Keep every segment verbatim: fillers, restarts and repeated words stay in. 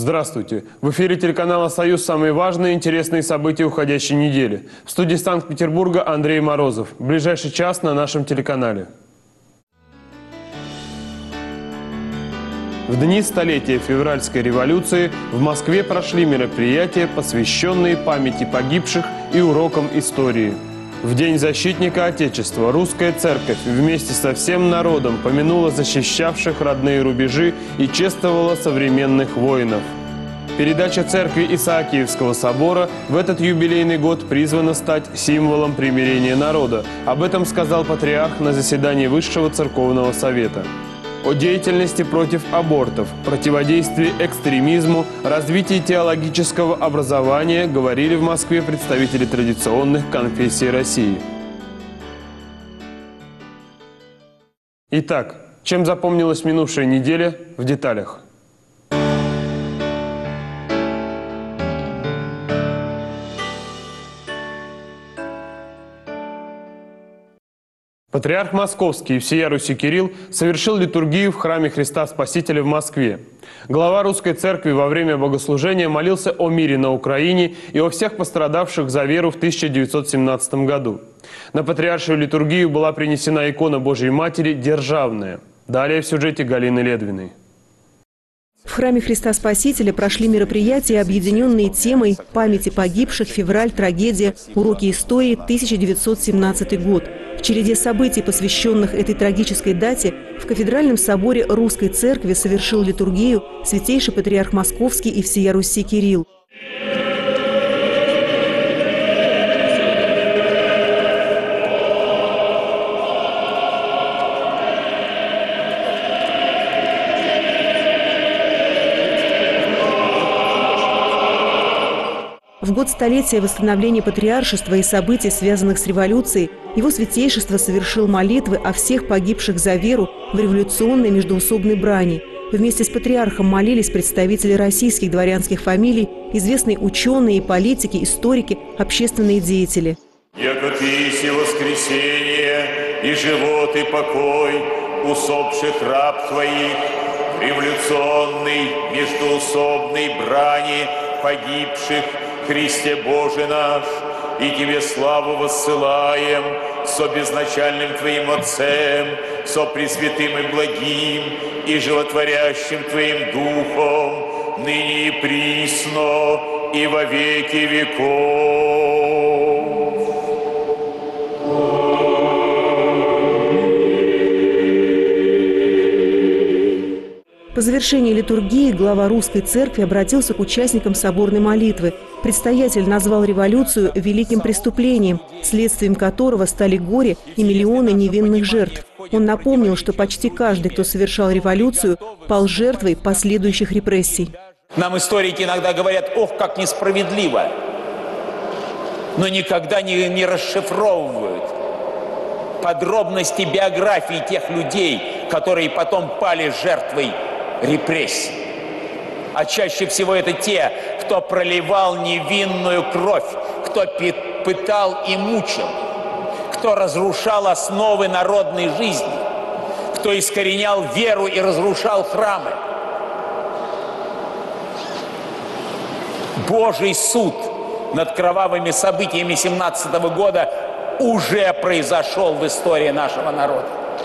Здравствуйте! В эфире телеканала «Союз» самые важные и интересные события уходящей недели. В студии Санкт-Петербурга Андрей Морозов. В ближайший час на нашем телеканале. В дни столетия февральской революции в Москве прошли мероприятия, посвященные памяти погибших и урокам истории. В День защитника Отечества Русская Церковь вместе со всем народом помянула защищавших родные рубежи и чествовала современных воинов. Передача церкви Исаакиевского собора в этот юбилейный год призвана стать символом примирения народа. Об этом сказал патриарх на заседании Высшего Церковного Совета. О деятельности против абортов, противодействии экстремизму, развитии теологического образования говорили в Москве представители традиционных конфессий России. Итак, чем запомнилась минувшая неделя в деталях? Патриарх Московский и всея Руси Кирилл совершил литургию в храме Христа Спасителя в Москве. Глава Русской Церкви во время богослужения молился о мире на Украине и о всех пострадавших за веру в тысяча девятьсот семнадцатом году. На патриаршую литургию была принесена икона Божьей Матери «Державная». Далее в сюжете Галины Ледвиной. В храме Христа Спасителя прошли мероприятия, объединенные темой памяти погибших, февраль, трагедия, уроки истории, тысяча девятьсот семнадцатый год. В череде событий, посвященных этой трагической дате, в Кафедральном соборе Русской Церкви совершил литургию святейший патриарх Московский и всея Руси Кирилл. В год столетия восстановления патриаршества и событий, связанных с революцией, его святейшество совершил молитвы о всех погибших за веру в революционной междоусобной брани. Вместе с патриархом молились представители российских дворянских фамилий, известные ученые, политики, историки, общественные деятели. «Яко Ты воскресение и живот и покой усопших раб Твоих в революционной междоусобной брани погибших Христе Боже наш, и Тебе славу воссылаем со безначальным Твоим Отцем, со Пресвятым и Благим и Животворящим Твоим Духом, ныне и присно и во веки веков». По завершении литургии глава Русской Церкви обратился к участникам соборной молитвы. Предстоятель назвал революцию великим преступлением, следствием которого стали горе и миллионы невинных жертв. Он напомнил, что почти каждый, кто совершал революцию, пал жертвой последующих репрессий. Нам историки иногда говорят: ох, как несправедливо, но никогда не, не расшифровывают подробности биографии тех людей, которые потом пали жертвой репрессий. А чаще всего это те, кто проливал невинную кровь, кто пытал и мучил, кто разрушал основы народной жизни, кто искоренял веру и разрушал храмы. Божий суд над кровавыми событиями семнадцатого года уже произошел в истории нашего народа.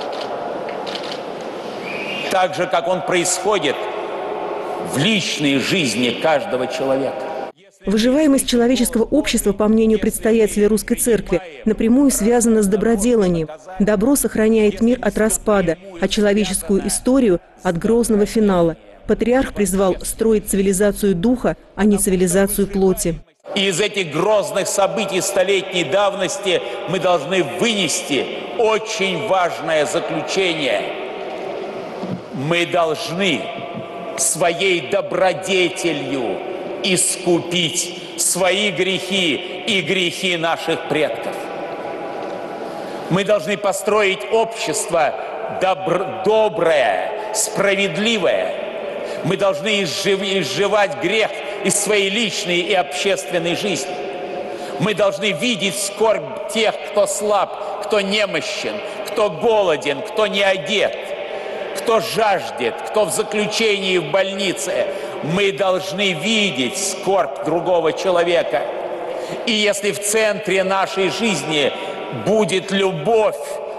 Так же, как он происходит в личной жизни каждого человека. Выживаемость человеческого общества, по мнению предстоятеля Русской Церкви, напрямую связана с доброделанием. Добро сохраняет мир от распада, а человеческую историю – от грозного финала. Патриарх призвал строить цивилизацию духа, а не цивилизацию плоти. И из этих грозных событий столетней давности мы должны вынести очень важное заключение. Мы должны своей добродетелью искупить свои грехи и грехи наших предков. Мы должны построить общество добр, доброе, справедливое. Мы должны изжив, изживать грех из своей личной и общественной жизни. Мы должны видеть скорбь тех, кто слаб, кто немощен, кто голоден, кто не одет, кто жаждет, кто в заключении в больнице. Мы должны видеть скорбь другого человека. И если в центре нашей жизни будет любовь,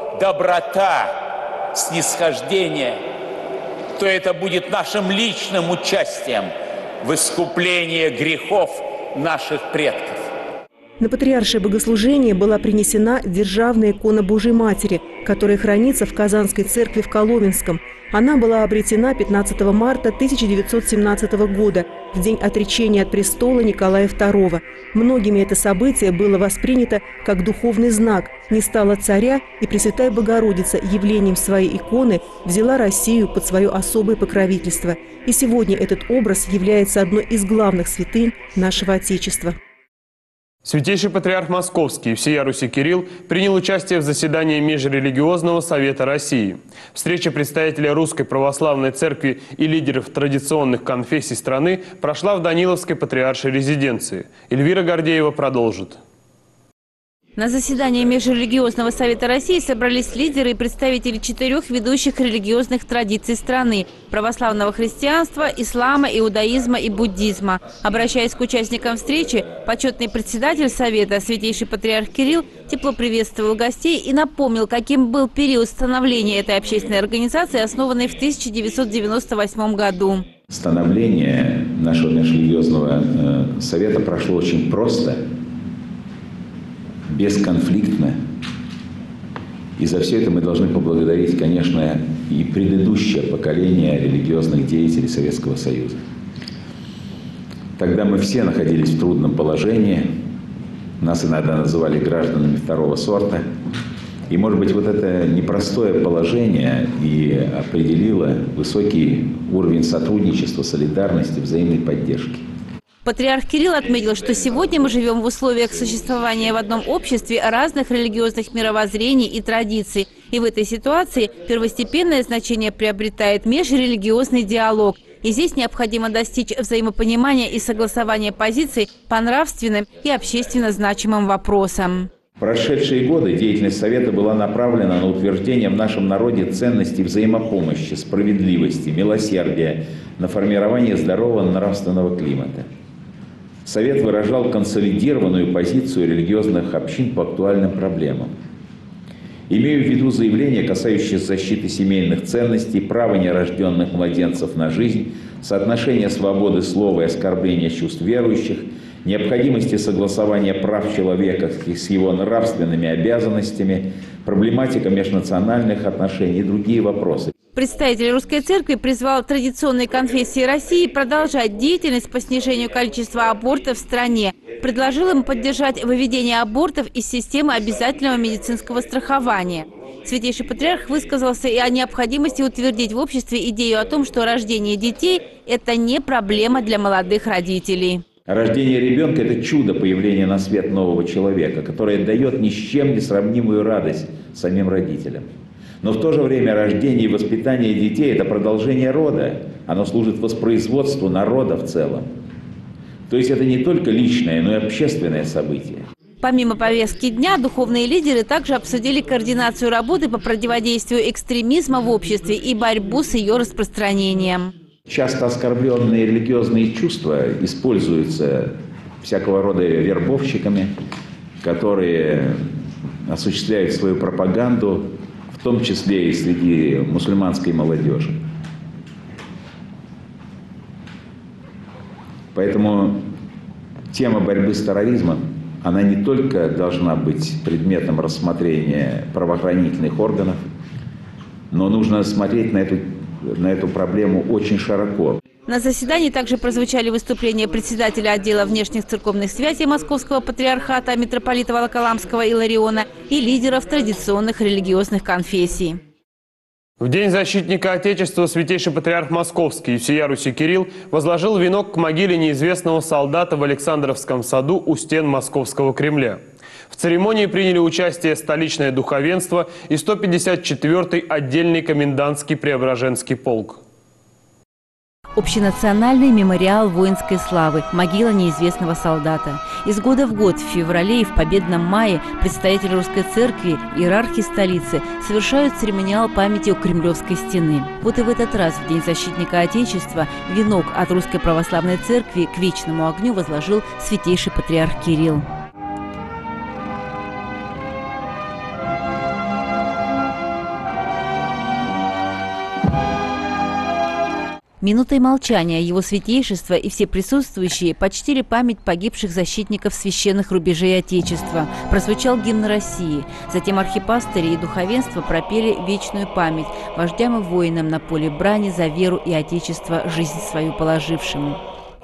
доброта, снисхождение, то это будет нашим личным участием в искуплении грехов наших предков. На патриаршее богослужение была принесена державная икона Божьей Матери, которая хранится в Казанской церкви в Коломенском. Она была обретена пятнадцатого марта тысяча девятьсот семнадцатого года, в день отречения от престола Николая второго. Многими это событие было воспринято как духовный знак. Не стало царя, и Пресвятая Богородица явлением своей иконы взяла Россию под свое особое покровительство. И сегодня этот образ является одной из главных святынь нашего Отечества. Святейший патриарх Московский и всея Руси Кирилл принял участие в заседании Межрелигиозного совета России. Встреча представителей Русской Православной Церкви и лидеров традиционных конфессий страны прошла в Даниловской патриаршей резиденции. Эльвира Гордеева продолжит. На заседании Межрелигиозного совета России собрались лидеры и представители четырех ведущих религиозных традиций страны – православного христианства, ислама, иудаизма и буддизма. Обращаясь к участникам встречи, почетный председатель совета, святейший патриарх Кирилл, тепло приветствовал гостей и напомнил, каким был период становления этой общественной организации, основанной в тысяча девятьсот девяносто восьмом году. Становление нашего межрелигиозного совета прошло очень просто, бесконфликтно. И за все это мы должны поблагодарить, конечно, и предыдущее поколение религиозных деятелей Советского Союза. Тогда мы все находились в трудном положении, нас иногда называли гражданами второго сорта. И, может быть, вот это непростое положение и определило высокий уровень сотрудничества, солидарности, взаимной поддержки. Патриарх Кирилл отметил, что сегодня мы живем в условиях существования в одном обществе разных религиозных мировоззрений и традиций. И в этой ситуации первостепенное значение приобретает межрелигиозный диалог. И здесь необходимо достичь взаимопонимания и согласования позиций по нравственным и общественно значимым вопросам. В прошедшие годы деятельность Совета была направлена на утверждение в нашем народе ценностей взаимопомощи, справедливости, милосердия, на формирование здорового нравственного климата. Совет выражал консолидированную позицию религиозных общин по актуальным проблемам. Имею в виду заявления, касающиеся защиты семейных ценностей, права нерожденных младенцев на жизнь, соотношения свободы слова и оскорбления чувств верующих, необходимости согласования прав человека с его нравственными обязанностями, проблематика межнациональных отношений и другие вопросы. Представитель Русской Церкви призвал традиционные конфессии России продолжать деятельность по снижению количества абортов в стране. Предложил им поддержать выведение абортов из системы обязательного медицинского страхования. Святейший патриарх высказался и о необходимости утвердить в обществе идею о том, что рождение детей – это не проблема для молодых родителей. Рождение ребенка – это чудо появления на свет нового человека, которое дает ни с чем не сравнимую радость самим родителям. Но в то же время рождение и воспитание детей – это продолжение рода. Оно служит воспроизводству народа в целом. То есть это не только личное, но и общественное событие. Помимо повестки дня, духовные лидеры также обсудили координацию работы по противодействию экстремизма в обществе и борьбу с ее распространением. Часто оскорбленные религиозные чувства используются всякого рода вербовщиками, которые осуществляют свою пропаганду, в том числе и среди мусульманской молодежи. Поэтому тема борьбы с терроризмом, она не только должна быть предметом рассмотрения правоохранительных органов, но нужно смотреть на эту, на эту проблему очень широко. На заседании также прозвучали выступления председателя отдела внешних церковных связей Московского патриархата митрополита Волоколамского Илариона и лидеров традиционных религиозных конфессий. В День защитника Отечества святейший патриарх Московский и всея Руси Кирилл возложил венок к могиле неизвестного солдата в Александровском саду у стен Московского Кремля. В церемонии приняли участие столичное духовенство и сто пятьдесят четвёртый отдельный комендантский Преображенский полк. Общенациональный мемориал воинской славы, могила неизвестного солдата. Из года в год, в феврале и в победном мае представители Русской Церкви, иерархи столицы, совершают церемониал памяти у Кремлевской стены. Вот и в этот раз, в День защитника Отечества, венок от Русской Православной Церкви к вечному огню возложил святейший патриарх Кирилл. Минутой молчания его святейшество и все присутствующие почтили память погибших защитников священных рубежей Отечества. Прозвучал гимн России. Затем архипастыри и духовенство пропели вечную память вождям и воинам на поле брани за веру и Отечество, жизнь свою положившему.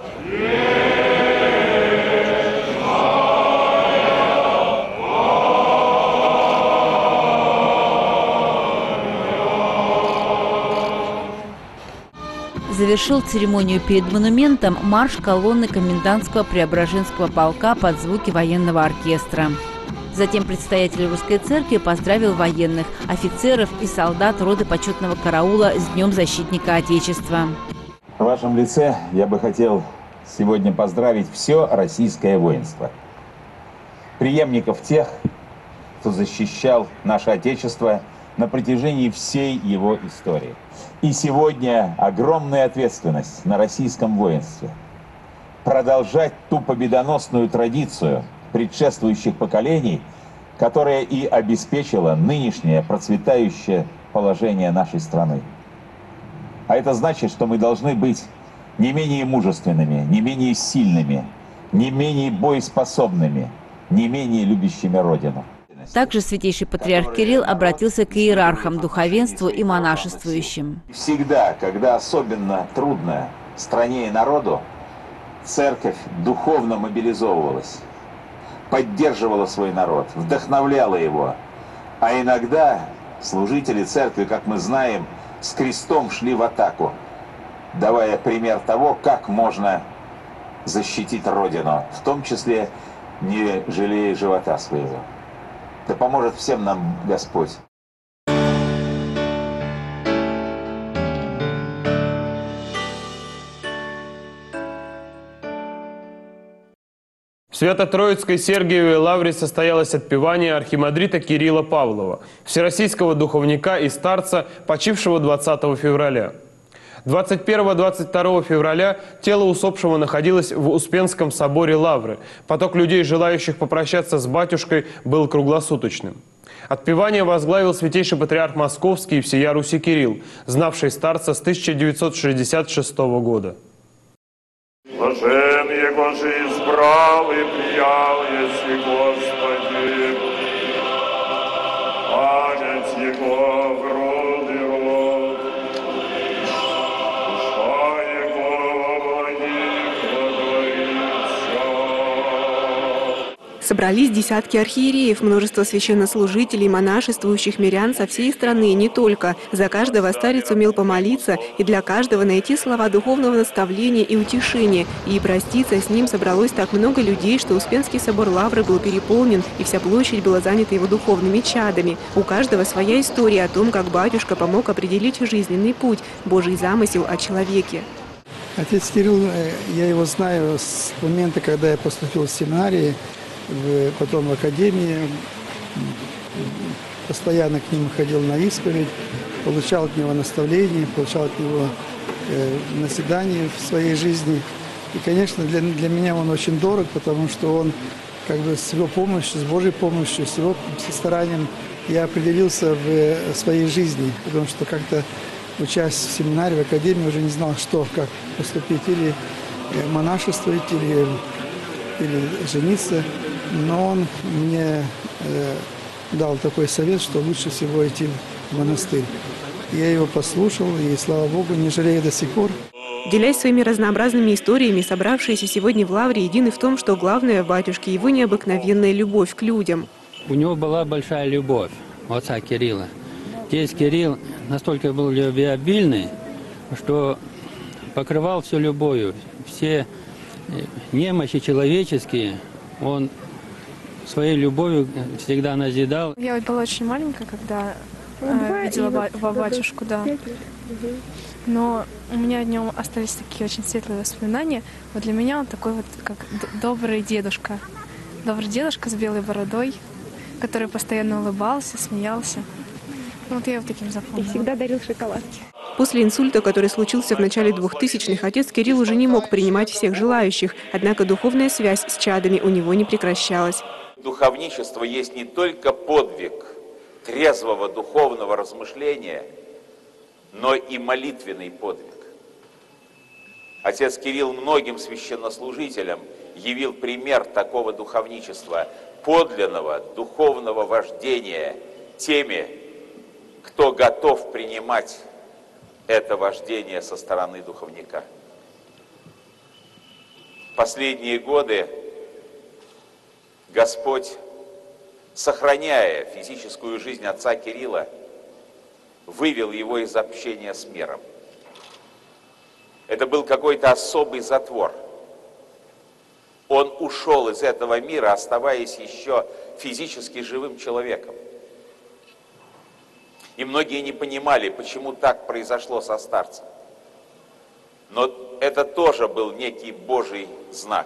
Завершил церемонию перед монументом марш колонны комендантского Преображенского полка под звуки военного оркестра. Затем предстоятель Русской Церкви поздравил военных, офицеров и солдат роты почетного караула с Днем защитника Отечества. В вашем лице я бы хотел сегодня поздравить все российское воинство. Преемников тех, кто защищал наше Отечество на протяжении всей его истории. И сегодня огромная ответственность на российском воинстве продолжать ту победоносную традицию предшествующих поколений, которая и обеспечила нынешнее процветающее положение нашей страны. А это значит, что мы должны быть не менее мужественными, не менее сильными, не менее боеспособными, не менее любящими Родину. Также святейший патриарх Кирилл обратился к иерархам, духовенству и монашествующим. Всегда, когда особенно трудно стране и народу, церковь духовно мобилизовывалась, поддерживала свой народ, вдохновляла его. А иногда служители церкви, как мы знаем, с крестом шли в атаку, давая пример того, как можно защитить Родину, в том числе не жалея живота своего. Да поможет всем нам Господь. В Свято-Троицкой Сергиевой лавре состоялось отпевание архимандрита Кирилла Павлова, всероссийского духовника и старца, почившего двадцатого февраля. двадцать первого — двадцать второго февраля тело усопшего находилось в Успенском соборе Лавры. Поток людей, желающих попрощаться с батюшкой, был круглосуточным. Отпевание возглавил святейший патриарх Московский и всея Руси Кирилл, знавший старца с тысяча девятьсот шестьдесят шестого года. Блажен, его же избрал и приял, если Господи, память его в род и род, душа его во них водворится. Собрались десятки архиереев, множество священнослужителей, монашествующих мирян со всей страны, и не только. За каждого старец умел помолиться и для каждого найти слова духовного наставления и утешения. И проститься с ним собралось так много людей, что Успенский собор Лавры был переполнен, и вся площадь была занята его духовными чадами. У каждого своя история о том, как батюшка помог определить жизненный путь, Божий замысел о человеке. Отец Кирилл, я его знаю с момента, когда я поступил в семинарии, потом в академии, постоянно к нему ходил на исповедь, получал от него наставления, получал от него э, наседания в своей жизни. И, конечно, для, для меня он очень дорог, потому что он как бы с его помощью, с Божьей помощью, с его старанием я определился в своей жизни, потому что как-то, учась в семинаре, в академии, уже не знал, что, как поступить, или монашествовать, или, или жениться. Но он мне э, дал такой совет, что лучше всего идти в монастырь. Я его послушал, и, слава Богу, не жалею до сих пор. Делясь своими разнообразными историями, собравшиеся сегодня в Лавре едины в том, что главное в батюшке – его необыкновенная любовь к людям. У него была большая любовь у отца Кирилла. Здесь Кирилл настолько был любвеобильный, что покрывал все любовью. Все немощи человеческие он своей любовью всегда назидал. Я была очень маленькая, когда э, видела ба батюшку, да. но у меня о нем остались такие очень светлые воспоминания. Вот для меня он такой вот, как добрый дедушка. Добрый дедушка с белой бородой, который постоянно улыбался, смеялся. Вот я его таким запомнила. И всегда дарил шоколадки. После инсульта, который случился в начале двухтысячных, отец Кирилл уже не мог принимать всех желающих, однако духовная связь с чадами у него не прекращалась. Духовничество есть не только подвиг трезвого духовного размышления, но и молитвенный подвиг. Отец Кирилл многим священнослужителям явил пример такого духовничества, подлинного духовного вождения теми, кто готов принимать это вождение со стороны духовника. В последние годы Господь, сохраняя физическую жизнь отца Кирилла, вывел его из общения с миром. Это был какой-то особый затвор. Он ушел из этого мира, оставаясь еще физически живым человеком. И многие не понимали, почему так произошло со старцем. Но это тоже был некий Божий знак.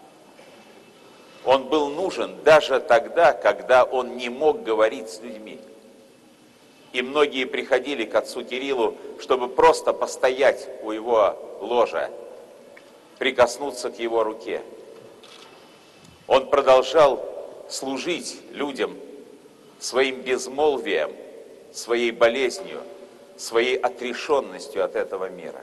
Он был нужен даже тогда, когда он не мог говорить с людьми. И многие приходили к отцу Кириллу, чтобы просто постоять у его ложа, прикоснуться к его руке. Он продолжал служить людям своим безмолвием, своей болезнью, своей отрешенностью от этого мира.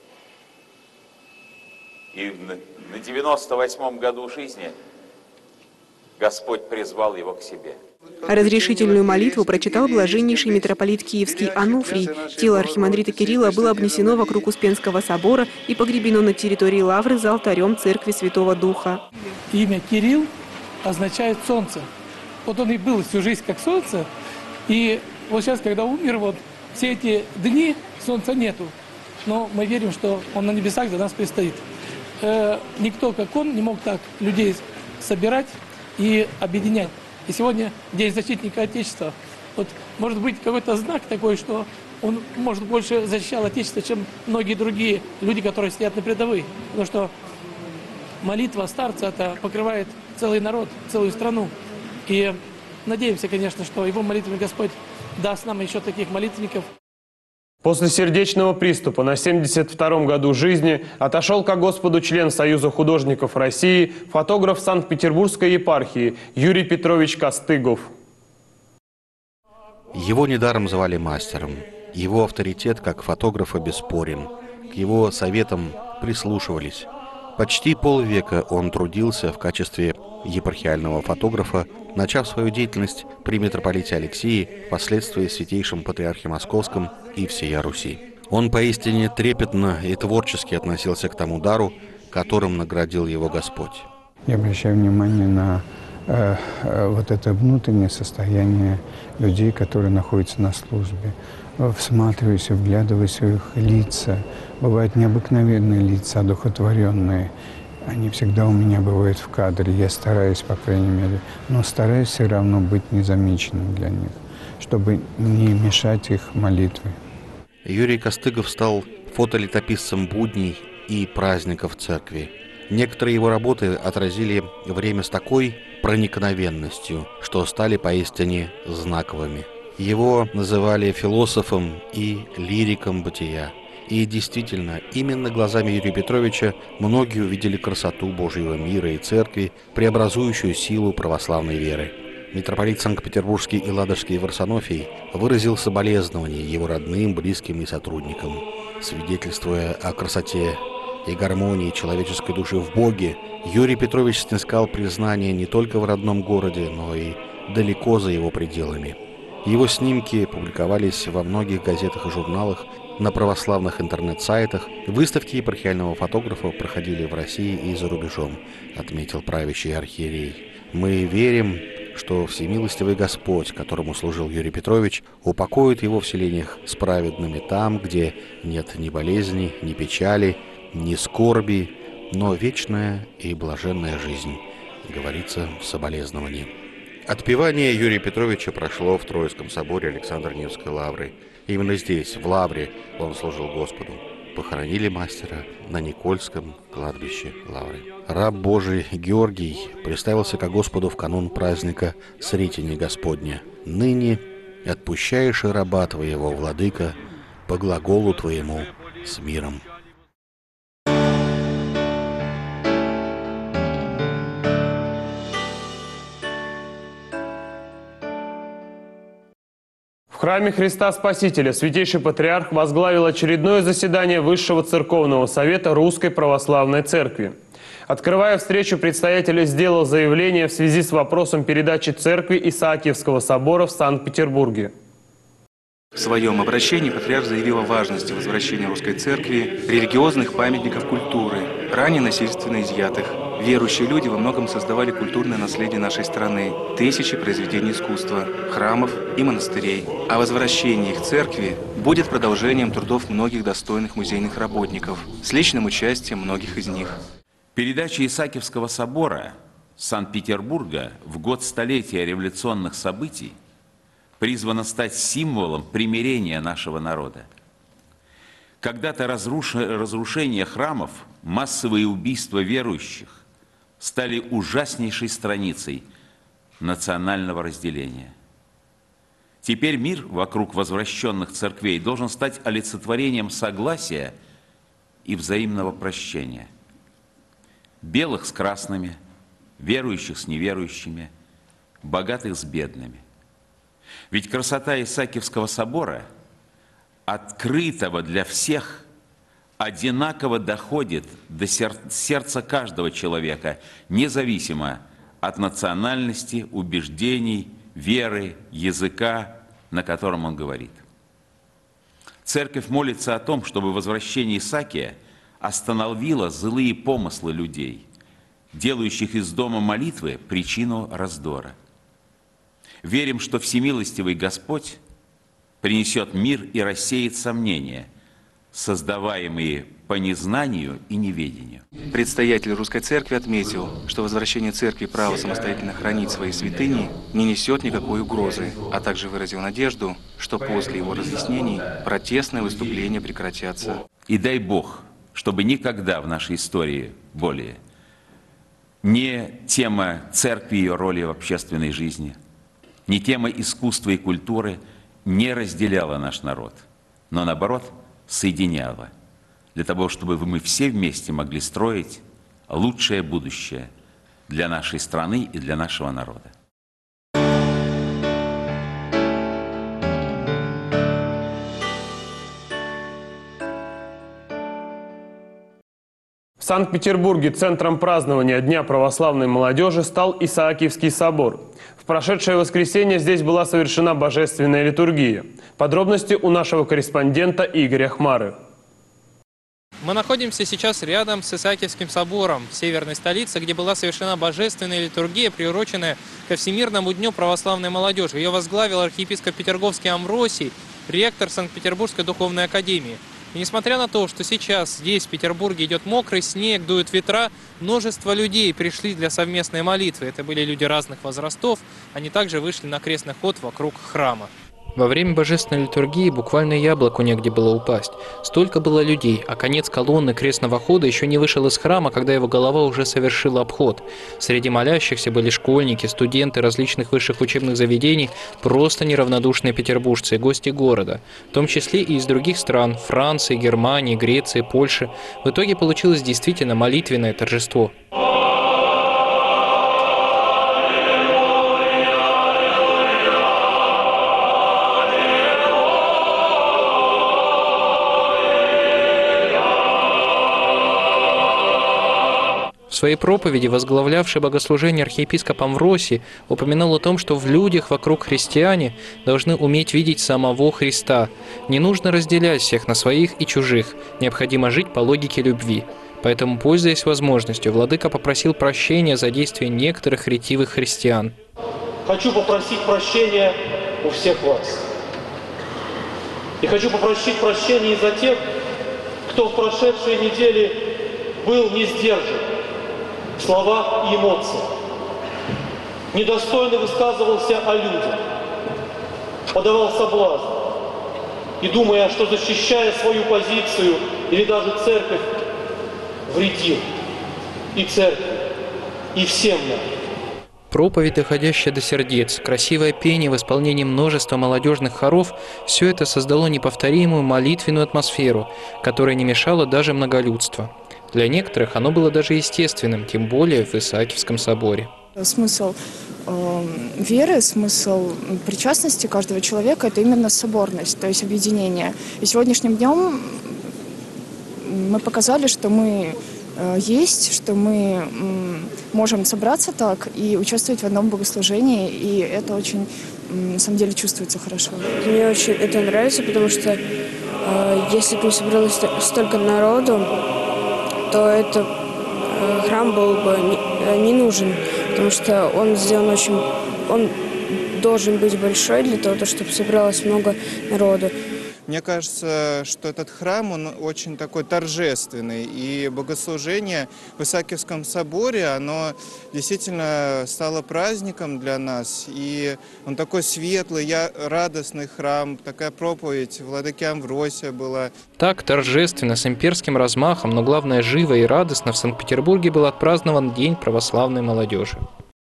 И на девяносто восьмом году жизни Господь призвал его к себе. Разрешительную молитву прочитал блаженнейший митрополит Киевский Ануфрий. Тело архимандрита Кирилла было обнесено вокруг Успенского собора и погребено на территории лавры за алтарем церкви Святого Духа. Имя Кирилл означает солнце. Вот он и был всю жизнь как солнце. И вот сейчас, когда умер, вот все эти дни солнца нету. Но мы верим, что он на небесах за нас предстоит. Э, никто, как он, не мог так людей собирать и объединять. И сегодня День защитника Отечества. Вот может быть какой-то знак такой, что он, может, больше защищал Отечество, чем многие другие люди, которые стоят на передовой. Потому что молитва старца это покрывает целый народ, целую страну. И надеемся, конечно, что его молитвами Господь даст нам еще таких молитвенников. После сердечного приступа на семьдесят втором году жизни отошел ко Господу член Союза художников России, фотограф Санкт-Петербургской епархии Юрий Петрович Костыгов. Его недаром звали мастером. Его авторитет как фотографа бесспорен. К его советам прислушивались. Почти полвека он трудился в качестве епархиального фотографа, начав свою деятельность при митрополите Алексии, впоследствии святейшем патриархе Московском и всея Руси. Он поистине трепетно и творчески относился к тому дару, которым наградил его Господь. Я обращаю внимание на э, э, вот это внутреннее состояние людей, которые находятся на службе. Всматриваюсь, вглядываюсь в их лица. Бывают необыкновенные лица, одухотворенные. Они всегда у меня бывают в кадре. Я стараюсь, по крайней мере, но стараюсь все равно быть незамеченным для них, чтобы не мешать их молитве. Юрий Костыгов стал фотолетописцем будней и праздников церкви. Некоторые его работы отразили время с такой проникновенностью, что стали поистине знаковыми. Его называли философом и лириком бытия. И действительно, именно глазами Юрия Петровича многие увидели красоту Божьего мира и церкви, преобразующую силу православной веры. Митрополит Санкт-Петербургский и Ладожский Варсонофий выразил соболезнования его родным, близким и сотрудникам. Свидетельствуя о красоте и гармонии человеческой души в Боге, Юрий Петрович снискал признание не только в родном городе, но и далеко за его пределами. Его снимки публиковались во многих газетах и журналах, на православных интернет-сайтах. Выставки епархиального фотографа проходили в России и за рубежом, отметил правящий архиерей. Мы верим, что всемилостивый Господь, которому служил Юрий Петрович, упокоит его в селениях с праведными там, где нет ни болезни, ни печали, ни скорби, но вечная и блаженная жизнь, говорится в соболезновании. Отпевание Юрия Петровича прошло в Троицком соборе Александро-Невской лавры. Именно здесь, в Лавре, он служил Господу. Похоронили мастера на Никольском кладбище Лавры. Раб Божий Георгий представился ко Господу в канун праздника Сретения Господня. «Ныне отпущаешь и раба твоего, владыка, по глаголу твоему с миром». В храме Христа Спасителя Святейший Патриарх возглавил очередное заседание Высшего Церковного Совета Русской Православной Церкви. Открывая встречу, предстоятель сделал заявление в связи с вопросом передачи церкви Исаакиевского собора в Санкт-Петербурге. В своем обращении патриарх заявил о важности возвращения русской церкви религиозных памятников культуры, ранее насильственно изъятых. Верующие люди во многом создавали культурное наследие нашей страны, тысячи произведений искусства, храмов и монастырей. А возвращение их церкви будет продолжением трудов многих достойных музейных работников с личным участием многих из них. Передача Исаакиевского собора Санкт-Петербурга в год столетия революционных событий призвана стать символом примирения нашего народа. Когда-то разруш... разрушение храмов, массовые убийства верующих стали ужаснейшей страницей национального разделения. Теперь мир вокруг возвращенных церквей должен стать олицетворением согласия и взаимного прощения. Белых с красными, верующих с неверующими, богатых с бедными. Ведь красота Исаакиевского собора, открытого для всех, одинаково доходит до сердца каждого человека, независимо от национальности, убеждений, веры, языка, на котором он говорит. Церковь молится о том, чтобы возвращение Исаакия остановило злые помыслы людей, делающих из дома молитвы причину раздора. Верим, что всемилостивый Господь принесет мир и рассеет сомнения, создаваемые по незнанию и неведению. Предстоятель Русской Церкви отметил, что возвращение Церкви права самостоятельно хранить свои святыни не несет никакой угрозы, а также выразил надежду, что после его разъяснений протестные выступления прекратятся. И дай Бог, чтобы никогда в нашей истории более не тема Церкви и ее роли в общественной жизни, не тема искусства и культуры не разделяла наш народ, но наоборот соединяла, для того, чтобы мы все вместе могли строить лучшее будущее для нашей страны и для нашего народа. В Санкт-Петербурге центром празднования Дня православной молодежи стал Исаакиевский собор. В прошедшее воскресенье здесь была совершена божественная литургия. Подробности у нашего корреспондента Игоря Хмары. Мы находимся сейчас рядом с Исаакиевским собором в северной столице, где была совершена божественная литургия, приуроченная ко Всемирному дню православной молодежи. Ее возглавил архиепископ Петергофский Амвросий, ректор Санкт-Петербургской духовной академии. И несмотря на то, что сейчас здесь, в Петербурге, идет мокрый снег, дуют ветра, множество людей пришли для совместной молитвы. Это были люди разных возрастов, они также вышли на крестный ход вокруг храма. Во время божественной литургии буквально яблоку негде было упасть. Столько было людей, а конец колонны крестного хода еще не вышел из храма, когда его голова уже совершила обход. Среди молящихся были школьники, студенты различных высших учебных заведений, просто неравнодушные петербуржцы, гости города, в том числе и из других стран – Франции, Германии, Греции, Польши. В итоге получилось действительно молитвенное торжество. В своей проповеди, возглавлявший богослужение архиепископ Амвросий, упомянул о том, что в людях вокруг христиане должны уметь видеть самого Христа. Не нужно разделять всех на своих и чужих, необходимо жить по логике любви. Поэтому, пользуясь возможностью, владыка попросил прощения за действия некоторых ретивых христиан. Хочу попросить прощения у всех вас. И хочу попросить прощения и за тех, кто в прошедшие недели был не сдержан в словах и эмоциях, недостойно высказывался о людях, подавал соблазн, и думая, что защищая свою позицию или даже церковь, вредил и церкви, и всем нам. Проповедь, доходящая до сердец, красивое пение в исполнении множества молодежных хоров – все это создало неповторимую молитвенную атмосферу, которая не мешала даже многолюдству. Для некоторых оно было даже естественным, тем более в Исаакиевском соборе. Смысл э, веры, смысл причастности каждого человека – это именно соборность, то есть объединение. И сегодняшним днем мы показали, что мы э, есть, что мы э, можем собраться так и участвовать в одном богослужении, и это очень, э, на самом деле, чувствуется хорошо. Мне очень это нравится, потому что э, если бы не собралось столько народу, то этот э, храм был бы не, не нужен, потому что он сделан очень, он должен быть большой для того, чтобы собралось много народу. Мне кажется, что этот храм, он очень такой торжественный, и богослужение в Исаакиевском соборе, оно действительно стало праздником для нас, и он такой светлый, радостный храм, такая проповедь владыки Амвросия была. Так торжественно, с имперским размахом, но главное живо и радостно в Санкт-Петербурге был отпразднован День православной молодежи.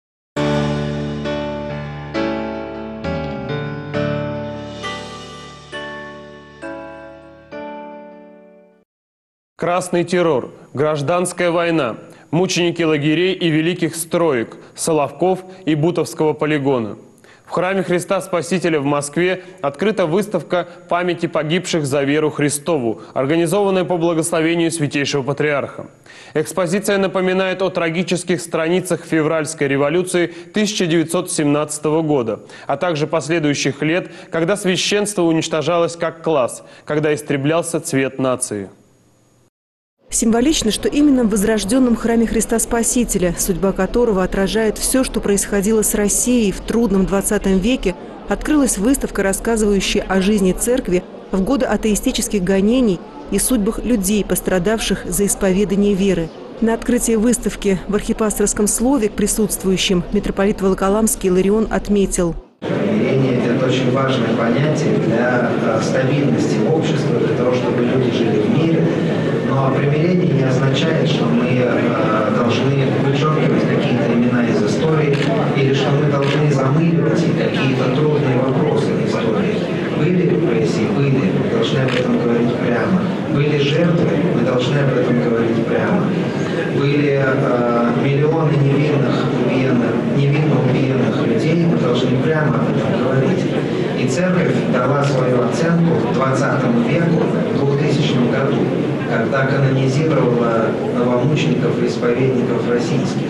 Красный террор, гражданская война, мученики лагерей и великих строек, Соловков и Бутовского полигона. В храме Христа Спасителя в Москве открыта выставка памяти погибших за веру Христову, организованная по благословению Святейшего Патриарха. Экспозиция напоминает о трагических страницах февральской революции тысяча девятьсот семнадцатого года, а также последующих лет, когда священство уничтожалось как класс, когда истреблялся цвет нации. Символично, что именно в возрожденном храме Христа Спасителя, судьба которого отражает все, что происходило с Россией в трудном двадцатом веке, открылась выставка, рассказывающая о жизни церкви в годы атеистических гонений и судьбах людей, пострадавших за исповедание веры. На открытии выставки в архипасторском слове к присутствующим митрополит Волоколамский Иларион отметил: примирение – это очень важное понятие для стабильности общества, для того, чтобы люди жили в мире. Но примирение не означает, что мы э, должны вычеркивать какие-то имена из истории или что мы должны замыливать какие-то трудные вопросы в истории. Были репрессии? Были. Мы должны об этом говорить прямо. Были жертвы? Мы должны об этом говорить прямо. Были э, миллионы невинных убиенных, невинно убиенных людей, мы должны прямо об этом говорить. И церковь дала свою оценку двадцатому веку, в двухтысячном году, когда канонизировала новомучеников и исповедников российских.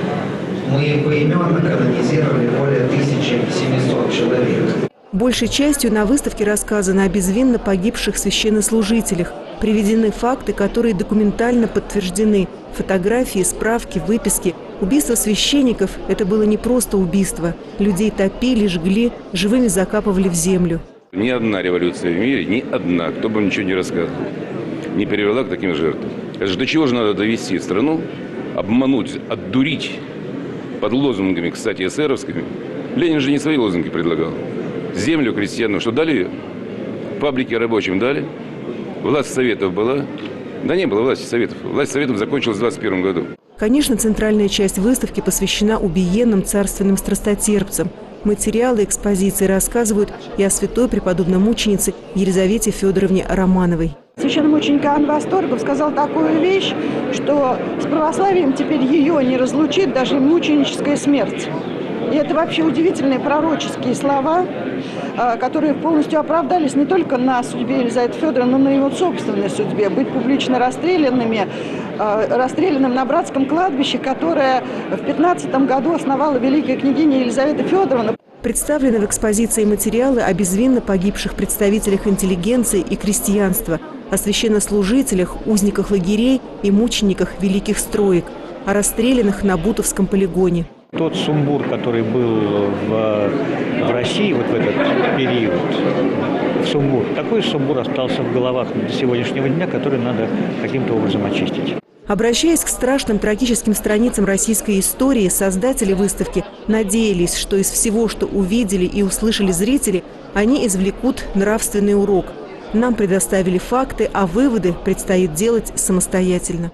Мы поименно канонизировали более тысячи семисот человек. Большей частью на выставке рассказано о безвинно погибших священнослужителях. Приведены факты, которые документально подтверждены. Фотографии, справки, выписки. Убийство священников – это было не просто убийство. Людей топили, жгли, живыми закапывали в землю. Ни одна революция в мире, ни одна, кто бы ничего не рассказывал, не привела к таким жертвам. Это же до чего же надо довести страну, обмануть, отдурить под лозунгами, кстати, эсеровскими. Ленин же не свои лозунги предлагал. Землю крестьянам что дали? Фабрики рабочим дали? Власть советов была? Да не было власти советов. Власть советов закончилась в двадцать первом году. Конечно, центральная часть выставки посвящена убиенным царственным страстотерпцам. Материалы экспозиции рассказывают и о святой преподобной мученице Елизавете Федоровне Романовой. Священномученик Иоанн Восторгов сказал такую вещь, что с православием теперь ее не разлучит даже мученическая смерть. И это вообще удивительные пророческие слова, которые полностью оправдались не только на судьбе Елизаветы Федоровны, но и на его собственной судьбе. Быть публично расстрелянными, расстрелянным на братском кладбище, которое в пятнадцатом году основала великая княгиня Елизавета Федоровна. Представлены в экспозиции материалы о безвинно погибших представителях интеллигенции и крестьянства, о священнослужителях, узниках лагерей и мучениках великих строек, о расстрелянных на Бутовском полигоне. Тот сумбур, который был в, в России вот в этот период, сумбур, такой сумбур остался в головах до сегодняшнего дня, который надо каким-то образом очистить. Обращаясь к страшным трагическим страницам российской истории, создатели выставки надеялись, что из всего, что увидели и услышали зрители, они извлекут нравственный урок. Нам предоставили факты, а выводы предстоит делать самостоятельно.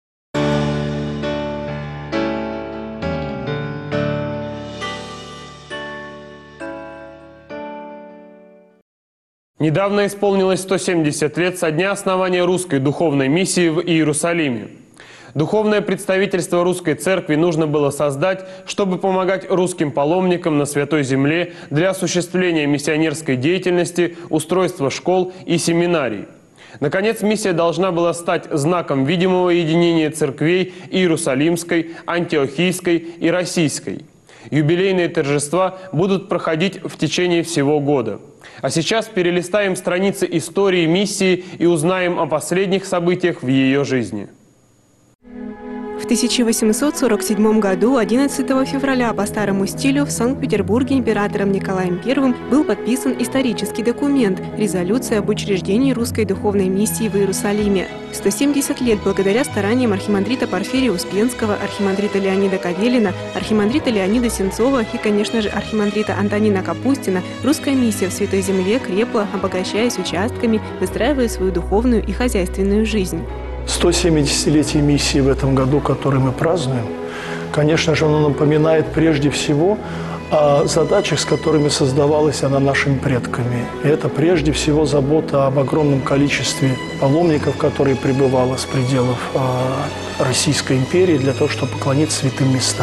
Недавно исполнилось сто семьдесят лет со дня основания русской духовной миссии в Иерусалиме. Духовное представительство Русской Церкви нужно было создать, чтобы помогать русским паломникам на Святой Земле для осуществления миссионерской деятельности, устройства школ и семинарий. Наконец, миссия должна была стать знаком видимого единения церквей Иерусалимской, Антиохийской и Российской. Юбилейные торжества будут проходить в течение всего года. А сейчас перелистаем страницы истории миссии и узнаем о последних событиях в ее жизни. В тысяча восемьсот сорок седьмом году, одиннадцатого февраля по старому стилю, в Санкт-Петербурге императором Николаем Первым был подписан исторический документ – резолюция об учреждении русской духовной миссии в Иерусалиме. сто семьдесят лет благодаря стараниям архимандрита Порфирия Успенского, архимандрита Леонида Кавелина, архимандрита Леонида Сенцова и, конечно же, архимандрита Антонина Капустина, русская миссия в Святой Земле крепла, обогащаясь участками, выстраивая свою духовную и хозяйственную жизнь. сто семидесятилетие миссии в этом году, который мы празднуем, конечно же, оно напоминает прежде всего о задачах, с которыми создавалась она нашими предками. И это прежде всего забота об огромном количестве паломников, которые прибывало с пределов э, Российской империи для того, чтобы поклониться святым местам.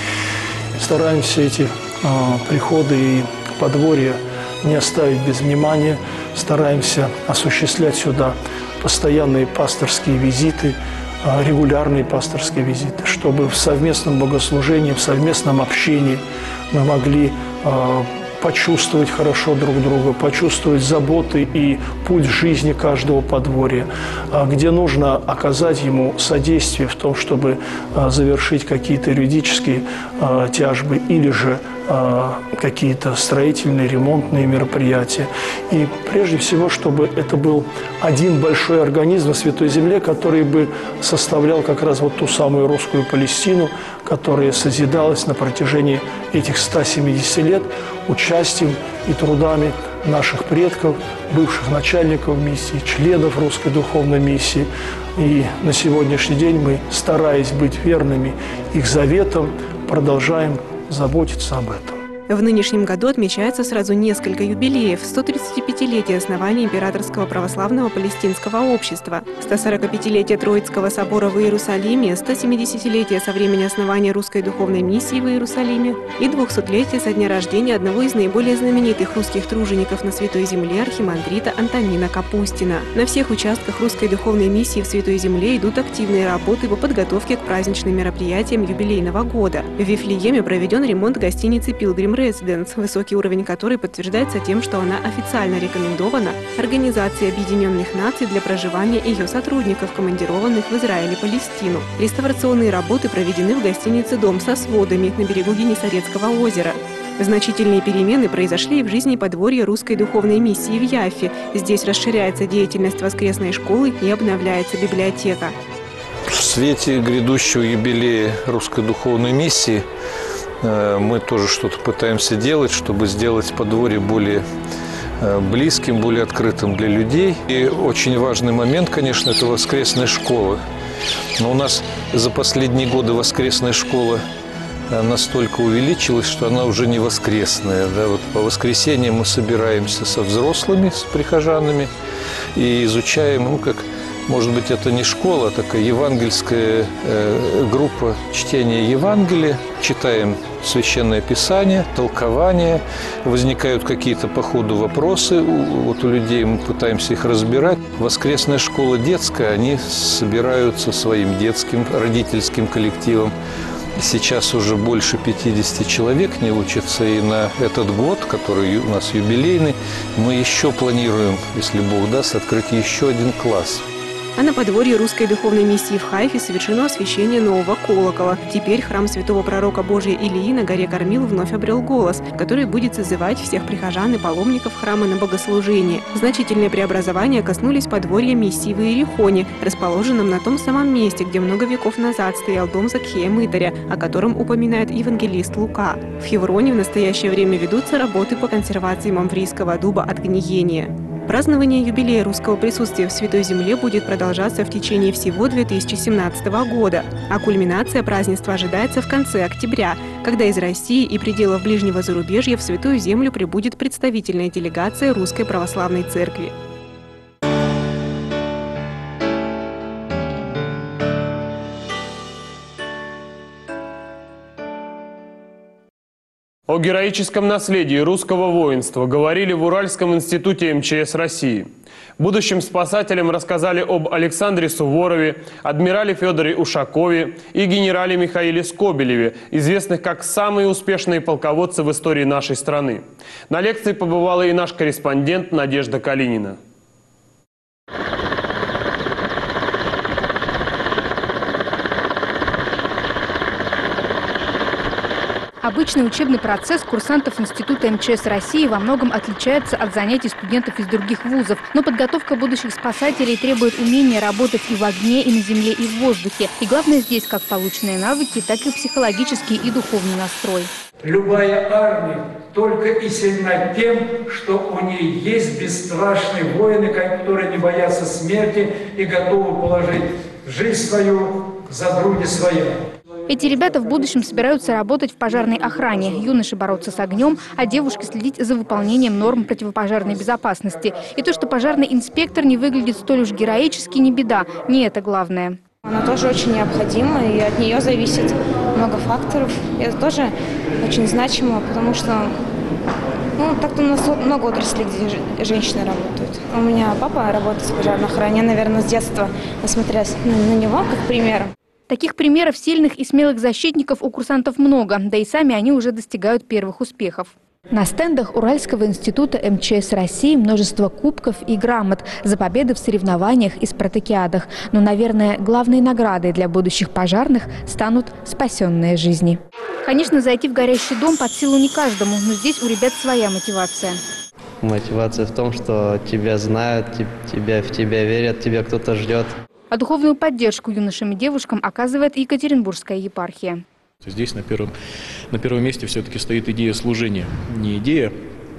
Стараемся эти э, приходы и подворья не оставить без внимания, стараемся осуществлять сюда постоянные пасторские визиты, регулярные пасторские визиты, чтобы в совместном богослужении, в совместном общении мы могли почувствовать хорошо друг друга, почувствовать заботы и путь жизни каждого подворья, где нужно оказать ему содействие в том, чтобы завершить какие-то юридические тяжбы или же какие-то строительные, ремонтные мероприятия. И прежде всего, чтобы это был один большой организм на Святой Земле, который бы составлял как раз вот ту самую русскую Палестину, которая созидалась на протяжении этих ста семидесяти лет участием и трудами наших предков, бывших начальников миссии, членов русской духовной миссии. И на сегодняшний день мы, стараясь быть верными их заветам, продолжаем заботиться об этом. В нынешнем году отмечается сразу несколько юбилеев. сто тридцатипятилетие основания Императорского православного палестинского общества, сто сорокапятилетие Троицкого собора в Иерусалиме, сто семидесятилетие со времени основания русской духовной миссии в Иерусалиме и двухсотлетие со дня рождения одного из наиболее знаменитых русских тружеников на Святой Земле архимандрита Антонина Капустина. На всех участках русской духовной миссии в Святой Земле идут активные работы по подготовке к праздничным мероприятиям юбилейного года. В Вифлееме проведен ремонт гостиницы «Пилгрим Резиденс», высокий уровень которой подтверждается тем, что она официально рекомендована Организацией Объединенных Наций для проживания ее сотрудников, командированных в Израиль и Палестину. Реставрационные работы проведены в гостинице «Дом со сводами» на берегу Генесарецкого озера. Значительные перемены произошли и в жизни подворья русской духовной миссии в Яффе. Здесь расширяется деятельность воскресной школы и обновляется библиотека. В свете грядущего юбилея русской духовной миссии мы тоже что-то пытаемся делать, чтобы сделать подворье более близким, более открытым для людей. И очень важный момент, конечно, это воскресная школа. Но у нас за последние годы воскресная школа настолько увеличилась, что она уже не воскресная. Да? Вот по воскресеньям мы собираемся со взрослыми, с прихожанами и изучаем, ну, как, может быть, это не школа, а такая евангельская э, группа чтения Евангелия. Читаем Священное Писание, толкование, возникают какие-то по ходу вопросы у, вот у людей, мы пытаемся их разбирать. Воскресная школа детская, они собираются своим детским, родительским коллективом. Сейчас уже больше пятидесяти человек не учатся, и на этот год, который у нас юбилейный, мы еще планируем, если Бог даст, открыть еще один класс. А на подворье русской духовной миссии в Хайфе совершено освящение нового колокола. Теперь храм святого пророка Божия Илии на горе Кормил вновь обрел голос, который будет созывать всех прихожан и паломников храма на богослужение. Значительные преобразования коснулись подворья миссии в Иерихоне, расположенном на том самом месте, где много веков назад стоял дом Закхея Мытаря, о котором упоминает евангелист Лука. В Хевроне в настоящее время ведутся работы по консервации мамфрийского дуба от гниения. Празднование юбилея русского присутствия в Святой Земле будет продолжаться в течение всего две тысячи семнадцатого года, а кульминация празднества ожидается в конце октября, когда из России и пределов ближнего зарубежья в Святую Землю прибудет представительная делегация Русской Православной Церкви. О героическом наследии русского воинства говорили в Уральском институте эм че эс России. Будущим спасателям рассказали об Александре Суворове, адмирале Федоре Ушакове и генерале Михаиле Скобелеве, известных как самые успешные полководцы в истории нашей страны. На лекции побывала и наш корреспондент Надежда Калинина. Обычный учебный процесс курсантов Института эм че эс России во многом отличается от занятий студентов из других вузов. Но подготовка будущих спасателей требует умения работать и в огне, и на земле, и в воздухе. И главное здесь как полученные навыки, так и психологический и духовный настрой. Любая армия только и сильна тем, что у нее есть бесстрашные воины, которые не боятся смерти и готовы положить жизнь свою за други свои. Эти ребята в будущем собираются работать в пожарной охране. Юноши бороться с огнем, а девушки следить за выполнением норм противопожарной безопасности. И то, что пожарный инспектор не выглядит столь уж героически, не беда. Не это главное. Она тоже очень необходима, и от нее зависит много факторов. И это тоже очень значимо, потому что ну, так-то у нас много отраслей, где женщины работают. У меня папа работает в пожарной охране, наверное, с детства, насмотрелась на него как пример. Таких примеров сильных и смелых защитников у курсантов много, да и сами они уже достигают первых успехов. На стендах Уральского института эм че эс России множество кубков и грамот за победы в соревнованиях и спартакиадах. Но, наверное, главной наградой для будущих пожарных станут спасенные жизни. Конечно, зайти в горящий дом под силу не каждому, но здесь у ребят своя мотивация. Мотивация в том, что тебя знают, тебя, в тебя верят, тебя кто-то ждет. А духовную поддержку юношам и девушкам оказывает Екатеринбургская епархия. Здесь на первом, на первом месте все-таки стоит идея служения. Не идея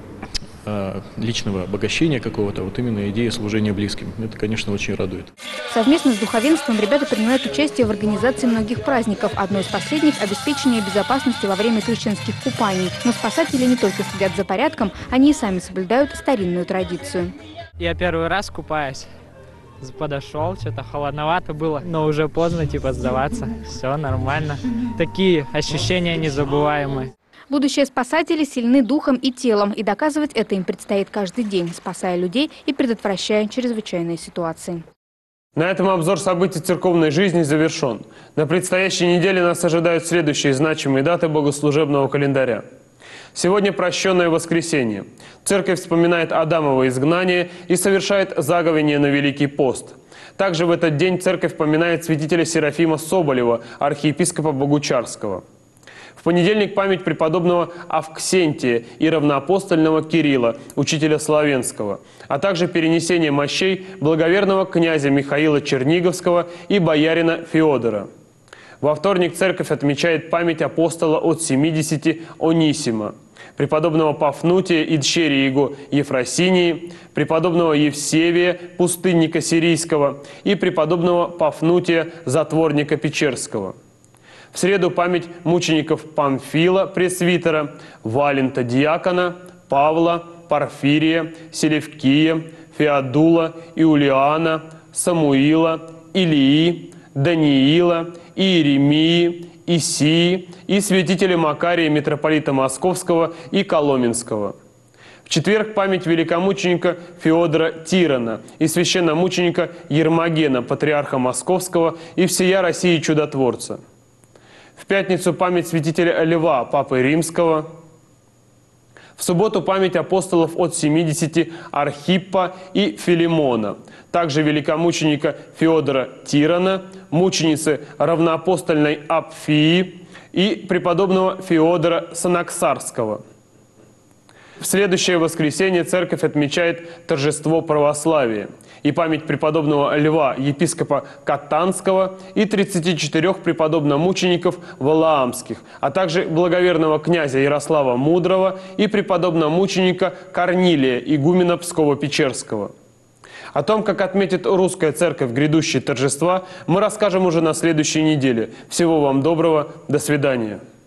а, личного обогащения какого-то, а вот именно идея служения близким. Это, конечно, очень радует. Совместно с духовенством ребята принимают участие в организации многих праздников. Одно из последних – обеспечение безопасности во время крещенских купаний. Но спасатели не только следят за порядком, они и сами соблюдают старинную традицию. Я первый раз купаюсь. Подошел, что-то холодновато было, но уже поздно типа сдаваться. Все нормально. Такие ощущения незабываемые. Будущие спасатели сильны духом и телом, и доказывать это им предстоит каждый день, спасая людей и предотвращая чрезвычайные ситуации. На этом обзор событий церковной жизни завершен. На предстоящей неделе нас ожидают следующие значимые даты богослужебного календаря. Сегодня прощенное воскресенье. Церковь вспоминает Адамово изгнание и совершает заговение на Великий пост. Также в этот день церковь поминает святителя Серафима Соболева, архиепископа Богучарского. В понедельник память преподобного Авксентия и равноапостольного Кирилла, учителя Славенского, а также перенесение мощей благоверного князя Михаила Черниговского и боярина Феодора. Во вторник церковь отмечает память апостола от семидесяти Онисима, преподобного Пафнутия и дщери его Ефросинии, преподобного Евсевия, пустынника сирийского, и преподобного Пафнутия, затворника Печерского. В среду память мучеников Памфила, пресвитера, Валента, диакона, Павла, Порфирия, Селевкия, Феодула, Иулиана, Самуила, Илии, Даниила, Иеремии, Исии и святителя Макария, митрополита Московского и Коломенского. В четверг память великомученика Феодора Тирана и священномученика Ермогена, патриарха Московского и всея России чудотворца. В пятницу память святителя Льва, папы Римского. В субботу память апостолов от семидесяти Архиппа и Филимона, также великомученика Феодора Тирана, мученицы равноапостольной Апфии и преподобного Феодора Санаксарского. В следующее воскресенье церковь отмечает торжество православия и память преподобного Льва, епископа Катанского, и тридцати четырёх преподобно-мучеников Валаамских, а также благоверного князя Ярослава Мудрого и преподобно-мученика Корнилия, игумена Псково-Печерского. О том, как отметит русская церковь грядущие торжества, мы расскажем уже на следующей неделе. Всего вам доброго, до свидания.